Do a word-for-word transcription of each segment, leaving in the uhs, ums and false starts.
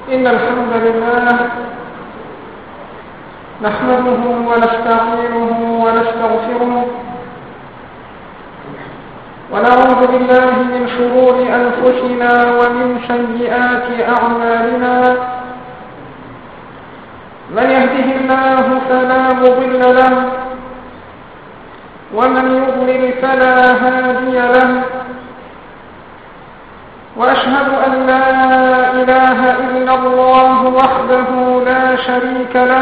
إن الحمد لله نحمده ونستعينه ونستغفره ونعوذ بالله من شرور أنفسنا ومن سيئات أعمالنا. من يهده الله فلا مضل له ومن يضلل فلا هادي له، وأشهد أن لا إله إلا الله وحده لا شريك له،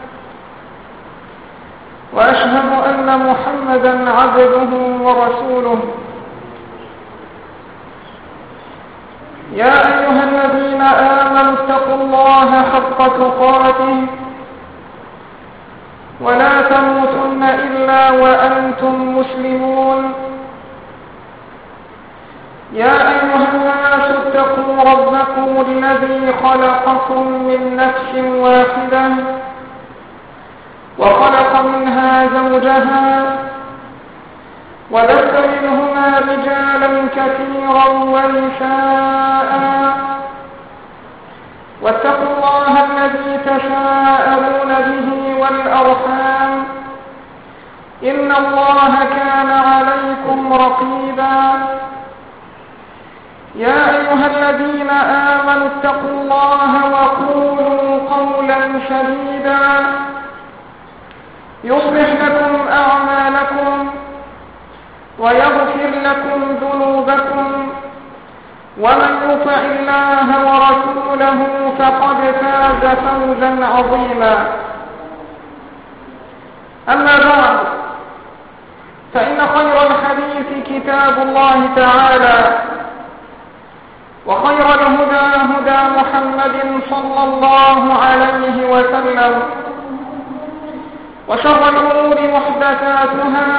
وأشهد أن محمدا عبده ورسوله. يا أيها الذين آمنوا اتقوا الله حق تقاته ولا تموتن إلا وأنتم مسلمون. يا أيها الناس اتقوا ربكم الذي خلقكم من نفس واحدة وخلق منها زوجها وبث منهما رجالا كثيرا ونساء، واتقوا الله الذي تساءلون به والأرحام إن الله كان عليكم رقيبا. يا أيها الذين آمنوا اتقوا الله وقولوا قولا سديدا يصلح لكم أعمالكم ويغفر لكم ذنوبكم، ومن يطع الله ورسوله فقد فاز فوزا عظيما. أما بعد، فإن خير الحديث كتاب الله تعالى، وخير الهدى هدى محمد صلى الله عليه وسلم، وشر الأمور محدثاتها،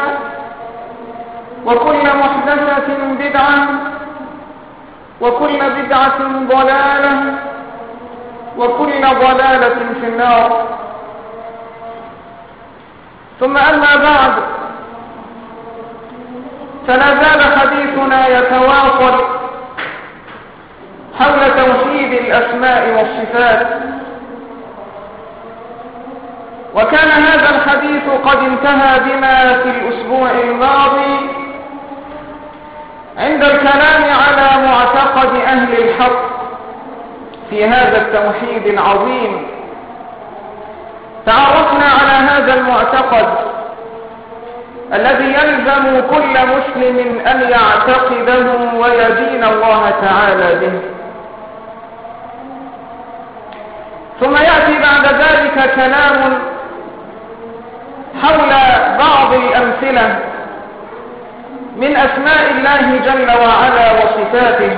وكل محدثة بدعة، وكل بدعة ضلالة، وكل ضلالة في النار. ثم أما بعد، فلا زال حديثنا يتواصل حول توحيد الأسماء والصفات، وكان هذا الحديث قد انتهى بنا في الأسبوع الماضي عند الكلام على معتقد أهل الحق في هذا التوحيد العظيم. تعرفنا على هذا المعتقد الذي يلزم كل مسلم أن يعتقده ويدين الله تعالى به. ثم يأتي بعد ذلك كلام حول بعض الأمثلة من أسماء الله جل وعلا وصفاته،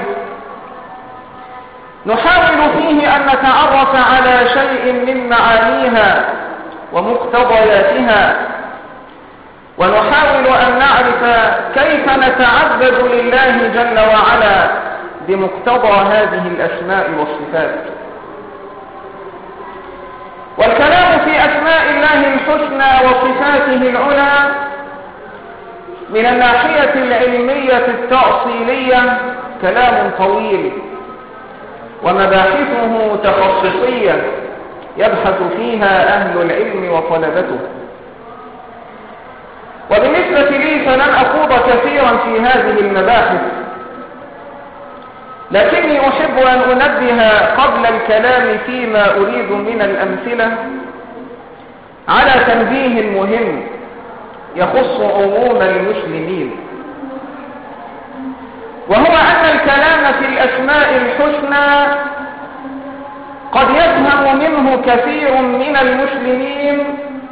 نحاول فيه أن نتعرف على شيء من معانيها ومقتضياتها، ونحاول أن نعرف كيف نتعبد لله جل وعلا بمقتضى هذه الأسماء والصفات. والكلام في أسماء الله الحسنى وصفاته العلى من الناحية العلمية التأصيلية كلام طويل، ومباحثه تخصصية يبحث فيها أهل العلم وطلبته. وبالنسبة لي فلن أخوض كثيرا في هذه المباحث، لكني أحب أن أنبه قبل الكلام فيما أريد من الأمثلة على تنبيه مهم يخص عموم المسلمين، وهو أن الكلام في الأسماء الحسنى قد يفهم منه كثير من المسلمين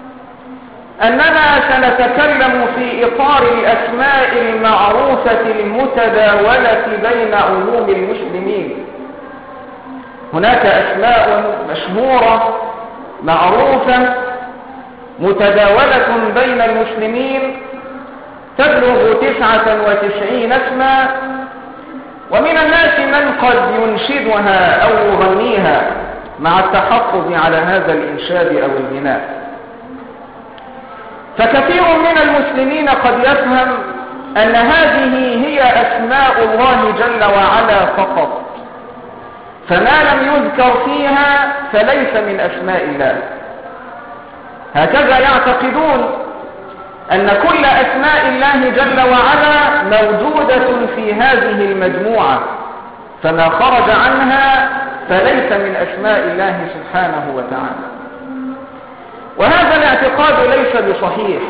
أننا سنتكلم في إطار الأسماء المعروفة المتداولة بين علوم المسلمين. هناك أسماء مشهورة معروفة متداولة بين المسلمين تبلغ تسعة وتسعين اسما، ومن الناس من قد ينشدها أو يغنيها مع التحفظ على هذا الإنشاد أو الغناء. فكثير من المسلمين قد يفهم أن هذه هي أسماء الله جل وعلا فقط، فما لم يذكر فيها فليس من أسماء الله. هكذا يعتقدون أن كل أسماء الله جل وعلا موجودة في هذه المجموعة، فما خرج عنها فليس من أسماء الله سبحانه وتعالى. وهذا الاعتقاد ليس بصحيح.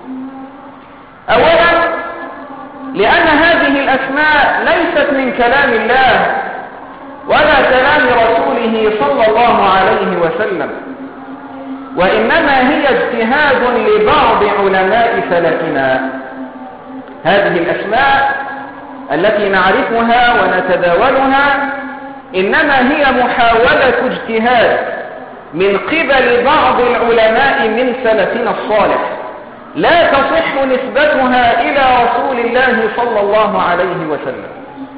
أولا لأن هذه الأسماء ليست من كلام الله ولا كلام رسوله صلى الله عليه وسلم، وإنما هي اجتهاد لبعض علماء سلفنا. هذه الأسماء التي نعرفها ونتداولها إنما هي محاولة اجتهاد من قبل بعض العلماء من سلفنا الصالح، لا تصح نسبتها إلى رسول الله صلى الله عليه وسلم.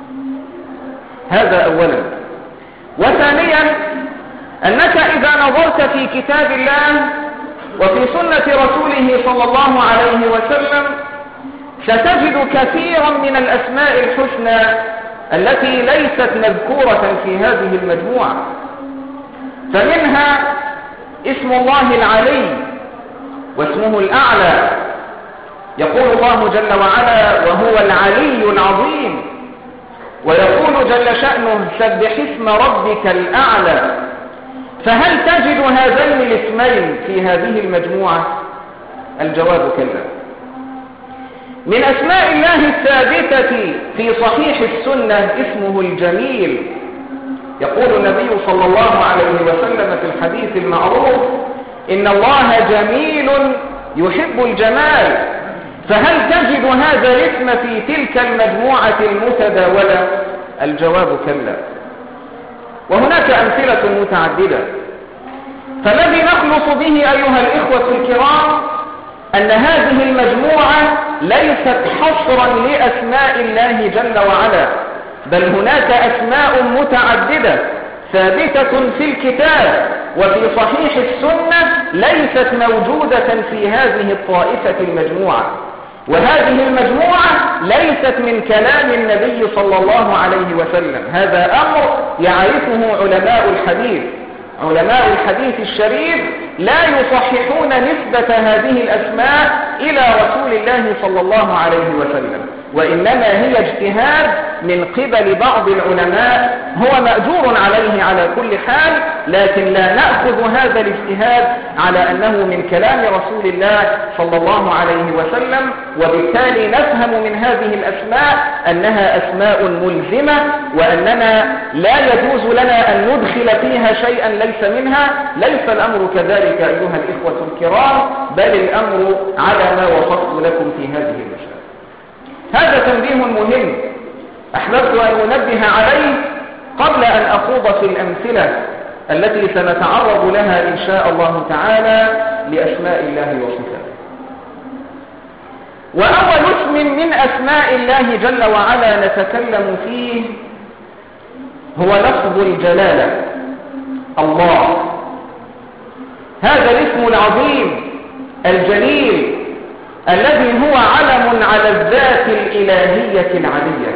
هذا أولا. وثانيا أنك إذا نظرت في كتاب الله وفي سنة رسوله صلى الله عليه وسلم ستجد كثيرا من الأسماء الحسنى التي ليست مذكورة في هذه المجموعة. فمنها اسم الله العلي واسمه الأعلى، يقول الله جل وعلا وهو العلي العظيم، ويقول جل شأنه سبح اسم ربك الأعلى. فهل تجد هذين الاسمين في هذه المجموعة؟ الجواب كلا. من أسماء الله الثابتة في صحيح السنة اسمه الجميل، يقول النبي صلى الله عليه وسلم في الحديث المعروف إن الله جميل يحب الجمال. فهل تجد هذا الاسم في تلك المجموعة المتداولة؟ الجواب كلا. وهناك أمثلة متعددة. فالذي نخلص به أيها الإخوة الكرام أن هذه المجموعة ليست حصرا لأسماء الله جل وعلا، بل هناك أسماء متعددة ثابتة في الكتاب وفي صحيح السنة ليست موجودة في هذه الطائفة المجموعة. وهذه المجموعة ليست من كلام النبي صلى الله عليه وسلم. هذا أمر يعرفه علماء الحديث. علماء الحديث الشريف لا يصححون نسبة هذه الأسماء إلى رسول الله صلى الله عليه وسلم، وإنما هي اجتهاد من قبل بعض العلماء هو مأجور عليه على كل حال، لكن لا نأخذ هذا الاجتهاد على أنه من كلام رسول الله صلى الله عليه وسلم، وبالتالي نفهم من هذه الأسماء أنها أسماء ملزمة، وأننا لا يجوز لنا أن ندخل فيها شيئا ليس منها. ليس الأمر كذلك أيها الإخوة الكرام، بل الأمر على ما وصفت لكم في هذه المسألة. هذا تنبيه مهم أحببت أن أنبه عليه قبل أن أخوض في الأمثلة التي سنتعرض لها إن شاء الله تعالى لأسماء الله وصفاته. وأول اسم من أسماء الله جل وعلا نتكلم فيه هو لفظ الجلالة الله. هذا الاسم العظيم الجليل الذي هو علم على الذات الإلهية العلية.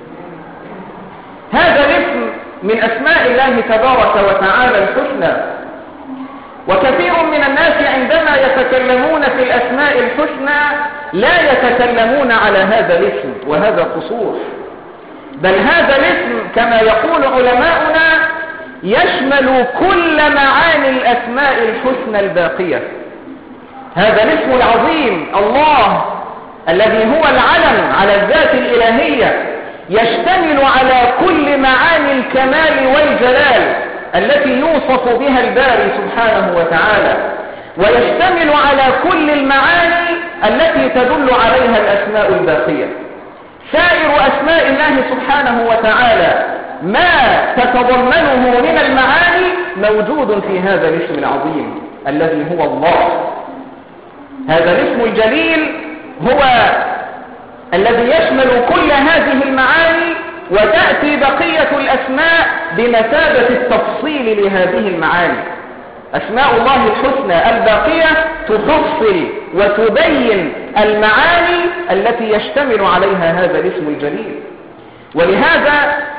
هذا الاسم من أسماء الله تبارك وتعالى الحسنى. وكثير من الناس عندما يتكلمون في الأسماء الحسنى لا يتكلمون على هذا الاسم، وهذا قصور. بل هذا الاسم كما يقول علماؤنا يشمل كل معاني الأسماء الحسنى الباقية. هذا الاسم العظيم الله الذي هو العلم على الذات الإلهية يشتمل على كل معاني الكمال والجلال التي يوصف بها الباري سبحانه وتعالى، ويشتمل على كل المعاني التي تدل عليها الأسماء الباقية. سائر أسماء الله سبحانه وتعالى ما تتضمنه من المعاني موجود في هذا الاسم العظيم الذي هو الله. هذا الاسم الجليل هو الذي يشمل كل هذه المعاني، وتأتي بقية الأسماء بمثابة التفصيل لهذه المعاني. أسماء الله الحسنى الباقية تفصل وتبين المعاني التي يشتمل عليها هذا الاسم الجليل. ولهذا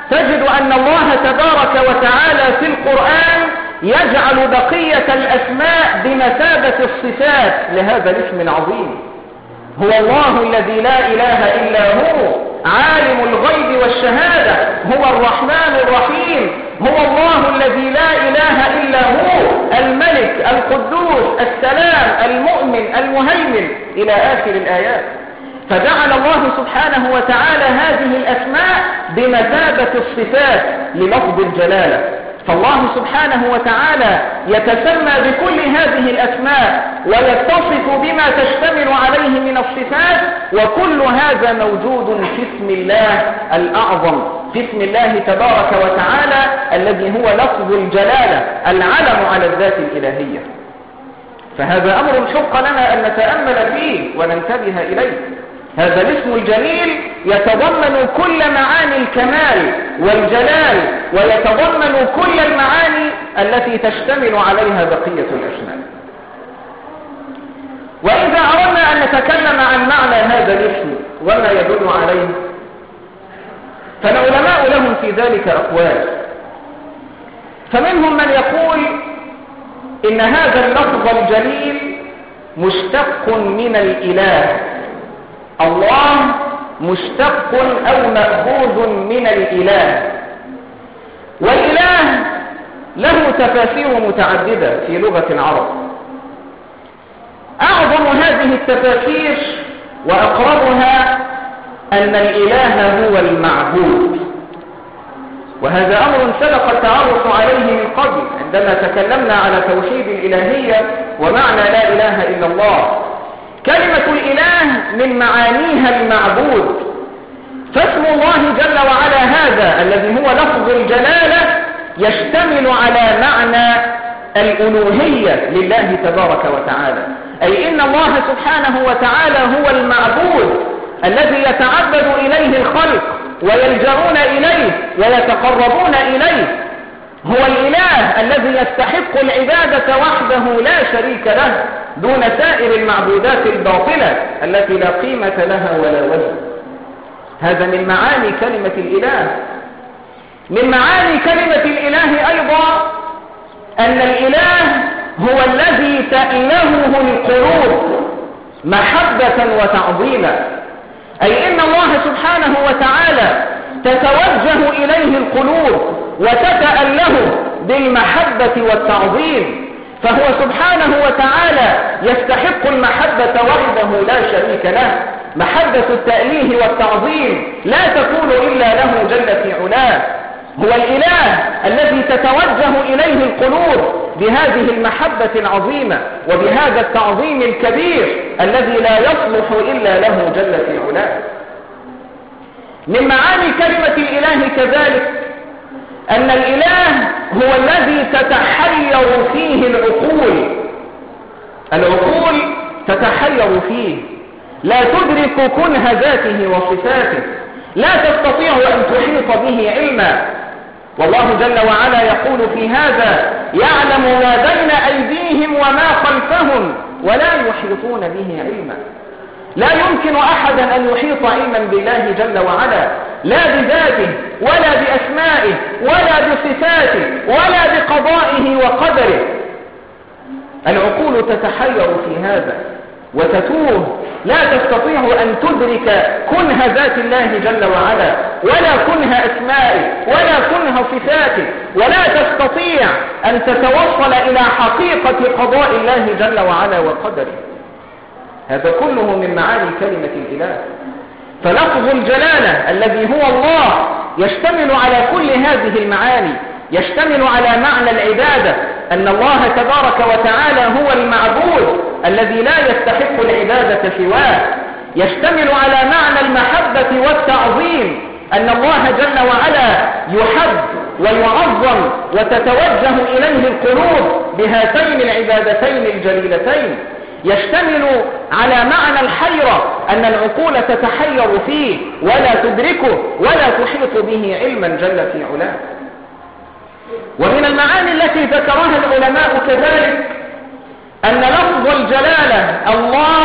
تجد أن الله تبارك وتعالى في القرآن يجعل بقية الأسماء بمثابة الصفات لهذا الاسم العظيم. هو الله الذي لا إله إلا هو عالم الغيب والشهادة، هو الرحمن الرحيم، هو الله الذي لا إله إلا هو الملك القدوس السلام المؤمن المهيمن إلى آخر الآيات. فجعل الله سبحانه وتعالى هذه الأسماء بمثابة الصفات للفظ الجلالة. فالله سبحانه وتعالى يتسمى بكل هذه الأسماء ويتصف بما تشتمل عليه من الصفات، وكل هذا موجود في اسم الله الأعظم، في اسم الله تبارك وتعالى الذي هو لفظ الجلالة العلم على الذات الإلهية. فهذا أمر حق لنا أن نتأمل فيه وننتبه إليه. هذا الاسم الجليل يتضمن كل معاني الكمال والجلال، ويتضمن كل المعاني التي تشتمل عليها بقية الأسماء. وإذا أردنا أن نتكلم عن معنى هذا الاسم وما يدل عليه، فالعلماء لهم في ذلك أقوال. فمنهم من يقول إن هذا اللفظ الجليل مشتق من الإله. الله مشتق أو مأخوذ من الإله، والإله له تفاسير متعددة في لغة العرب. أعظم هذه التفاسير وأقربها أن الإله هو المعبود، وهذا أمر سبق التعرف عليه من قبل عندما تكلمنا على توحيد الإلهية ومعنى لا إله إلا الله. كلمة الإله من معانيها المعبود، فاسم الله جل وعلا هذا الذي هو لفظ الجلالة يشتمل على معنى الألوهية لله تبارك وتعالى، أي إن الله سبحانه وتعالى هو المعبود الذي يتعبد إليه الخلق ويلجؤون إليه ويتقربون إليه. هو الإله الذي يستحق العبادة وحده لا شريك له دون سائر المعبودات الباطلة التي لا قيمة لها ولا وزن. هذا من معاني كلمة الإله. من معاني كلمة الإله أيضا أن الإله هو الذي تألهه القلوب محبة وتعظيما، أي إن الله سبحانه وتعالى تتوجه إليه القلوب وتتأله بالمحبة والتعظيم، فهو سبحانه وتعالى يستحق المحبة وحده لا شريك له. محبة التأليه والتعظيم لا تكون إلا له جل في علاه. هو الإله الذي تتوجه إليه القلوب بهذه المحبة العظيمة وبهذا التعظيم الكبير الذي لا يصلح إلا له جل في علاه. من معاني كلمة الإله كذلك أن الإله هو الذي تتحير فيه العقول. العقول تتحير فيه، لا تدرك كنه ذاته وصفاته، لا تستطيع أن تحيط به علما. والله جل وعلا يقول في هذا: يعلم ما بين أيديهم وما خلفهم ولا يحيطون به علما. لا يمكن أحدا أن يحيط علما بالله جل وعلا، لا بذاته ولا بأسمائه ولا بصفاته ولا بقضائه وقدره. العقول تتحير في هذا وتتوه، لا تستطيع أن تدرك كنه ذات الله جل وعلا ولا كنه أسمائه ولا كنه صفاته، ولا تستطيع أن تتوصل إلى حقيقة قضاء الله جل وعلا وقدره. هذا كله من معاني كلمة الإله. فلفظ الجلالة الذي هو الله يشتمل على كل هذه المعاني، يشتمل على معنى العبادة، أن الله تبارك وتعالى هو المعبود الذي لا يستحق العبادة سواه. يشتمل على معنى المحبة والتعظيم، أن الله جل وعلا يحب ويعظم وتتوجه إليه القلوب بهاتين العبادتين الجليلتين. يشتمل على معنى الحيرة، أن العقول تتحير فيه ولا تدركه ولا تحيط به علما جل في علاه. ومن المعاني التي ذكرها العلماء كذلك أن لفظ الجلالة الله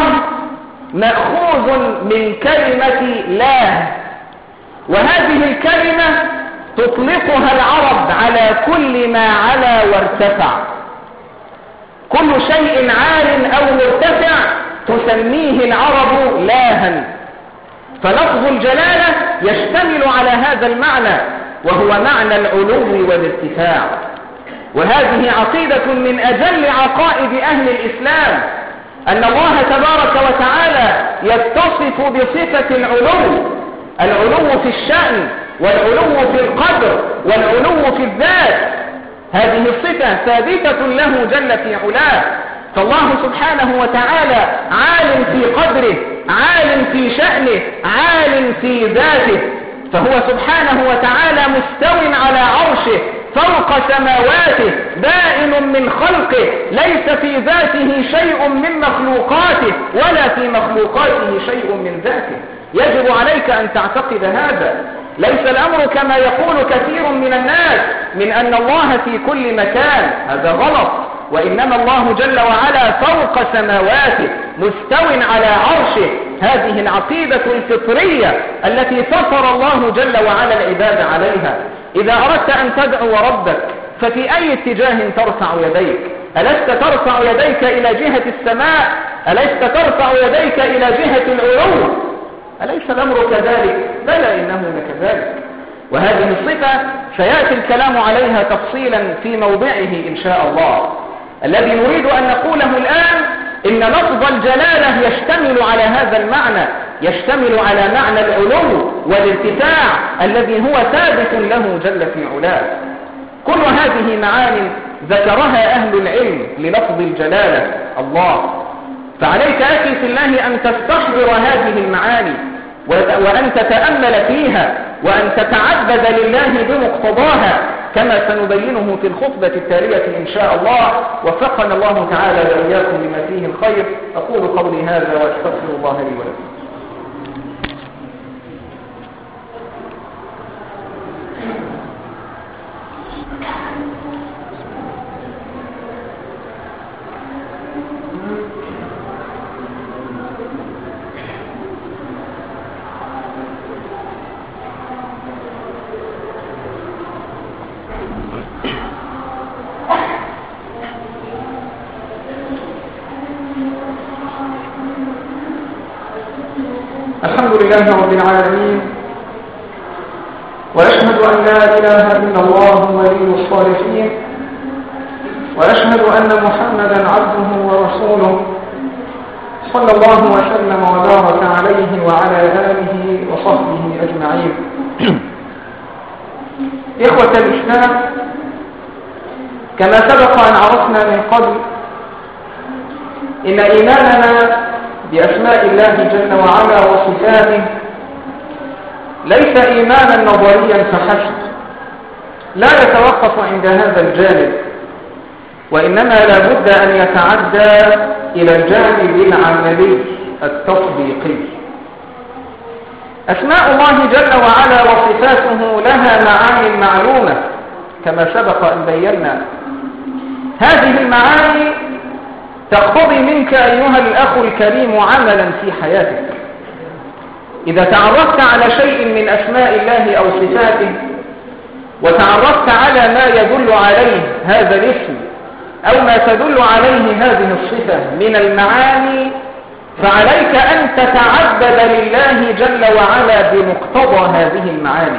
مأخوذ من كلمة لا، وهذه الكلمة تطلقها العرب على كل ما علا وارتفع. كل شيء عال أو مرتفع تسميه العرب لاها. فلفظ الجلالة يشتمل على هذا المعنى، وهو معنى العلو والارتفاع. وهذه عقيدة من أجل عقائد أهل الإسلام، أن الله تبارك وتعالى يتصف بصفة العلو، العلو في الشأن والعلو في القدر والعلو في الذات. هذه الصفة ثابتة له جل في علاه. فالله سبحانه وتعالى عال في قدره، عال في شأنه، عال في ذاته. فهو سبحانه وتعالى مستو على عرشه فوق سماواته، بائن من خلقه، ليس في ذاته شيء من مخلوقاته ولا في مخلوقاته شيء من ذاته. يجب عليك أن تعتقد هذا. ليس الأمر كما يقول كثير من الناس من أن الله في كل مكان، هذا غلط. وإنما الله جل وعلا فوق سماواته مستو على عرشه. هذه العقيدة الفطرية التي فطر الله جل وعلا العباد عليها. إذا أردت أن تدعو ربك ففي أي اتجاه ترفع يديك؟ ألست ترفع يديك إلى جهة السماء؟ ألست ترفع يديك إلى جهة العلو؟ أليس الأمر كذلك؟ بلى إنه لكذلك. وهذه الصفة سيأتي الكلام عليها تفصيلا في موضعه إن شاء الله. الذي نريد أن نقوله الآن إن لفظ الجلالة يشتمل على هذا المعنى، يشتمل على معنى العلو والارتفاع الذي هو ثابت له جل في علاه. كل هذه معاني ذكرها أهل العلم للفظ الجلالة الله. فعليك أخي في الله أن تستحضر هذه المعاني وأن تتأمل فيها وأن تتعبد لله بمقتضاها كما سنبينه في الخطبة التالية إن شاء الله. وفقنا الله تعالى وإياكم لما فيه الخير. أقول قولي هذا وأستغفر الله لي ولكم. الحمد لله رب العالمين، وأشهد أن لا إله إلا الله ولي الصالحين، وأشهد أن محمدا عبده ورسوله صلى الله وسلم وبارك عليه وعلى آله وصحبه أجمعين. إخوة الإسلام، كما سبق أن عرفنا من قبل إن إيماننا بأسماء الله جل وعلا وصفاته ليس إيمانا نظريا فحسب، لا يتوقف عند هذا الجانب، وإنما لا بد أن يتعدى إلى الجانب العملي التطبيقي. أسماء الله جل وعلا وصفاته لها معاني معلومة كما سبق أن بينا. هذه المعاني تقتضي منك أيها الأخ الكريم عملا في حياتك. إذا تعرفت على شيء من أسماء الله أو صفاته وتعرفت على ما يدل عليه هذا الاسم أو ما تدل عليه هذه الصفة من المعاني، فعليك أن تتعبد لله جل وعلا بمقتضى هذه المعاني.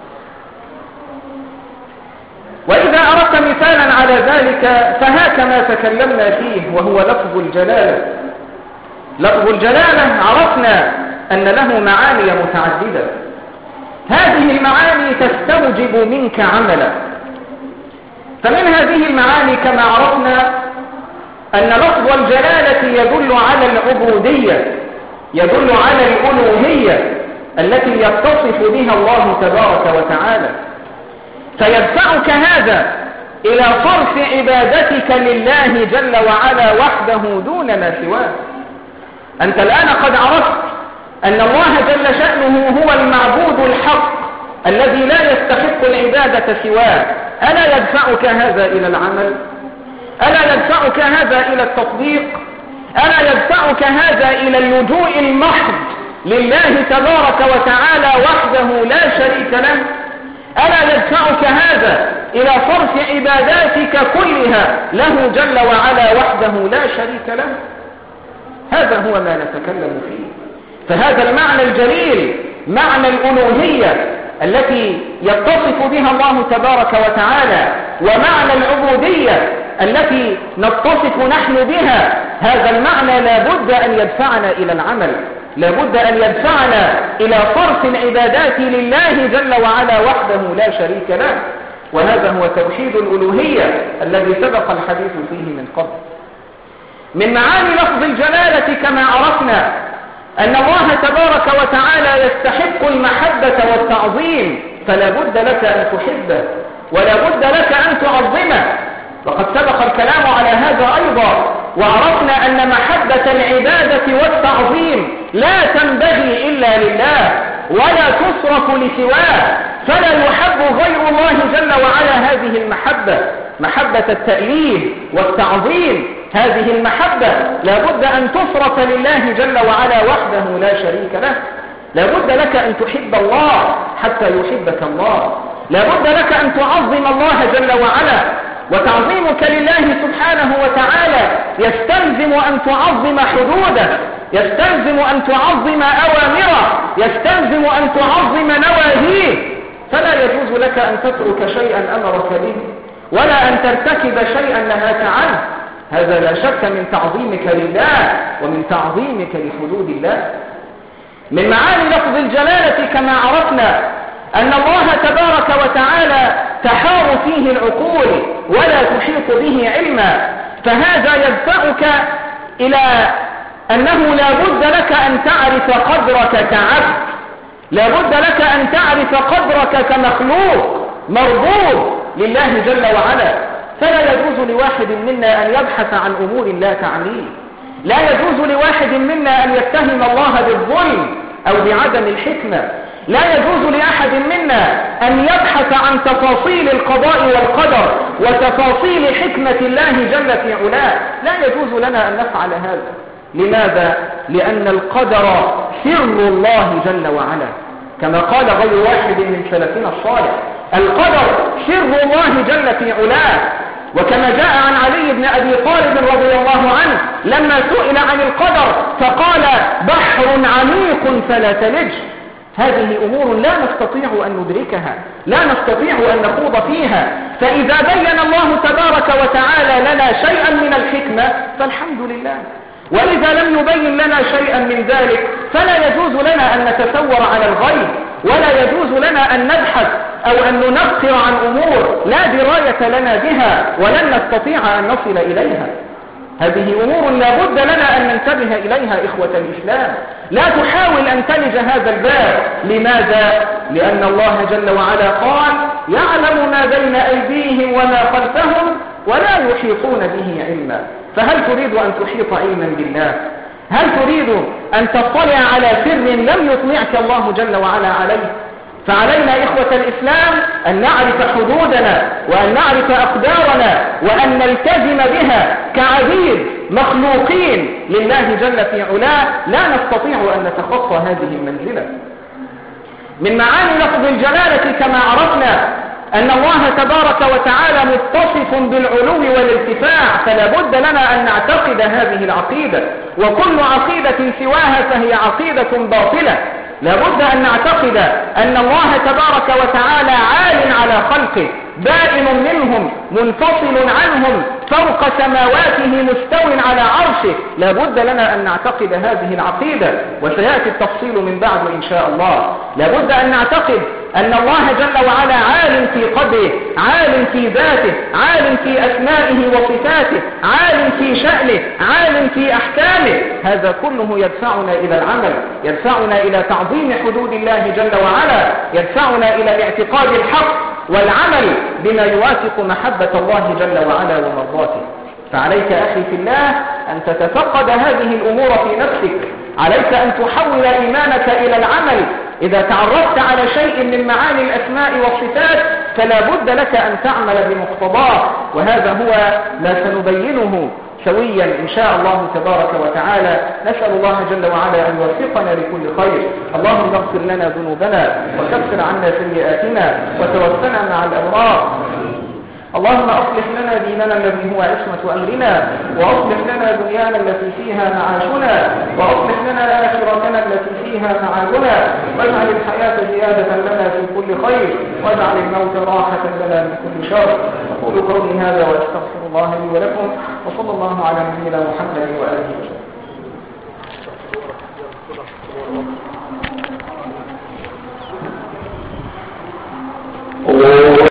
وإذا أردت مثالا على ذلك فهاك ما تكلمنا فيه، وهو لفظ الجلالة. لفظ الجلالة عرفنا أن له معاني متعددة. هذه المعاني تستوجب منك عملا. فمن هذه المعاني كما عرفنا أن لفظ الجلالة يدل على العبودية، يدل على الألوهية التي يتصف بها الله تبارك وتعالى. فيدفعك هذا إلى صرف عبادتك لله جل وعلا وحده دون ما سواه. أنت الآن قد عرفت أن الله جل شأنه هو المعبود الحق الذي لا يستحق العبادة سواه. ألا يدفعك هذا إلى العمل؟ ألا يدفعك هذا إلى التطبيق؟ ألا يدفعك هذا إلى اللجوء المحض لله تبارك وتعالى وحده لا شريك له؟ ألا يدفعك هذا إلى صرف عباداتك كلها له جل وعلا وحده لا شريك له؟ هذا هو ما نتكلم فيه. فهذا المعنى الجليل، معنى الألوهية التي يتصف بها الله تبارك وتعالى، ومعنى العبودية التي نتصف نحن بها، هذا المعنى لا بد أن يدفعنا إلى العمل، لا بد أن يدفعنا إلى صرف العبادات لله جل وعلا وحده لا شريك له. وهذا هو توحيد الألوهية الذي سبق الحديث فيه من قبل. من معاني لفظ الجلالة كما عرفنا أن الله تبارك وتعالى يستحق المحبة والتعظيم، فلا بد لك أن تحبه ولا بد لك أن تعظمه. وقد سبق الكلام على هذا أيضا، وعرفنا أن محبة العبادة والتعظيم لا تنبغي إلا لله ولا تصرف لسواه، فلا يحب غير الله جل وعلا هذه المحبة، محبة التأليه والتعظيم. هذه المحبة لا بد أن تصرف لله جل وعلا وحده لا شريك له. لا بد لك أن تحب الله حتى يحبك الله، لا بد لك أن تعظم الله جل وعلا، وتعظيمك لله سبحانه وتعالى يستلزم أن تعظم حدوده، يستلزم أن تعظم أوامره، يستلزم أن تعظم نواهيه. فلا يجوز لك أن تترك شيئا أمرك به ولا أن ترتكب شيئا نهاك عنه. هذا لا شك من تعظيمك لله ومن تعظيمك لحدود الله. من معاني لفظ الجلالة كما عرفنا أن الله تبارك وتعالى تحار فيه العقول ولا تحيط به علما، فهذا يدفعك إلى أنه لا بد لك أن تعرف قدرك كعبد، لا بد لك أن تعرف قدرك كمخلوق مربوب لله جل وعلا. فلا يجوز لواحد منا أن يبحث عن أمور لا تعنيه، لا يجوز لواحد منا أن يتهم الله بالظلم أو بعدم الحكمة، لا يجوز لأحد منا أن يبحث عن تفاصيل القضاء والقدر وتفاصيل حكمة الله جل في علاه، لا يجوز لنا أن نفعل هذا. لماذا؟ لأن القدر سر الله جل وعلا، كما قال غير واحد من سلفنا الصالح: القدر سر الله جل في علاه. وكما جاء عن علي بن أبي طالب رضي الله عنه لما سئل عن القدر فقال: بحر عميق فلا تلج. هذه أمور لا نستطيع أن ندركها، لا نستطيع أن نخوض فيها. فإذا بين الله تبارك وتعالى لنا شيئا من الحكمة فالحمد لله، وإذا لم يبين لنا شيئا من ذلك فلا يجوز لنا أن نتسور على الغيب، ولا يجوز لنا أن نبحث أو أن ننقر عن أمور لا دراية لنا بها ولن نستطيع أن نصل إليها. هذه أمور لا بد لنا أن ننتبه إليها إخوة الإسلام. لا تحاول أن تلج هذا الباب. لماذا؟ لأن الله جل وعلا قال: يعلم ما بين أيديهم وما خلفهم ولا يحيطون به علما. فهل تريد أن تحيط علما بالله؟ هل تريد أن تطلع على سر لم يطلعك الله جل وعلا عليه؟ فعلينا إخوة الإسلام أن نعرف حدودنا وأن نعرف أقدارنا وأن نلتزم بها كعبيد مخلوقين لله جل في علاه، لا نستطيع أن نتخطى هذه المنزلة. من معاني لفظ الجلالة كما عرفنا أن الله تبارك وتعالى متصف بالعلو والارتفاع، فلا بد لنا أن نعتقد هذه العقيدة، وكل عقيدة سواها فهي عقيدة باطلة. لا بد أن نعتقد أن الله تبارك وتعالى عال على خلقه، بائن منهم، منفصل عنهم، فوق سماواته، مستو على عرشه. لا بد لنا أن نعتقد هذه العقيدة، وسيأتي التفصيل من بعد إن شاء الله. لا بد أن نعتقد أن الله جل وعلا عال في قدره، عال في ذاته، عال في أسمائه وصفاته، عال في شأنه، عال في أحكامه. هذا كله يدفعنا إلى العمل، يدفعنا إلى تعظيم حدود الله جل وعلا، يدفعنا إلى اعتقاد الحق والعمل بما يوافق محبة الله جل وعلا ومرضاته. فعليك أخي في الله أن تتفقد هذه الأمور في نفسك، عليك أن تحول إيمانك إلى العمل. إذا تعرفت على شيء من معاني الأسماء والصفات فلا بد لك أن تعمل بمقتضاه، وهذا هو ما سنبينه سويا إن شاء الله تبارك وتعالى. نسأل الله جل وعلا أن يوفقنا لكل خير. اللهم اغفر لنا ذنوبنا وكفر عنا سيئاتنا وتوفنا مع الأبرار. اللهم أصلح لنا ديننا الذي هو عصمة أمرنا، وأصلح لنا دنيانا التي فيها معاشنا، وأصلح لنا آخرتنا التي فيها معادنا، واجعل الحياة زيادة لنا في كل خير، واجعل الموت راحة لنا من كل شر. أقول قولي هذا وأستغفر الله لي ولكم، وصلى الله على نبينا محمد وآله وسلم.